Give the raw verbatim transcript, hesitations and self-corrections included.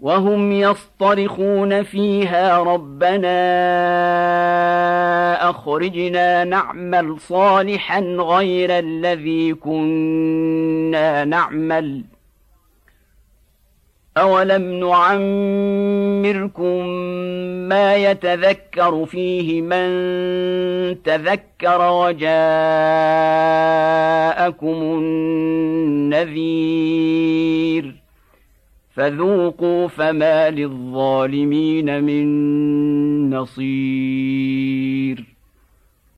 وهم يصطرخون فيها ربنا أخرجنا نعمل صالحا غير الذي كنا نعمل أولم نعمركم ما يتذكر فيه من تذكر وجاءكم النذير فذوقوا فما للظالمين من نصير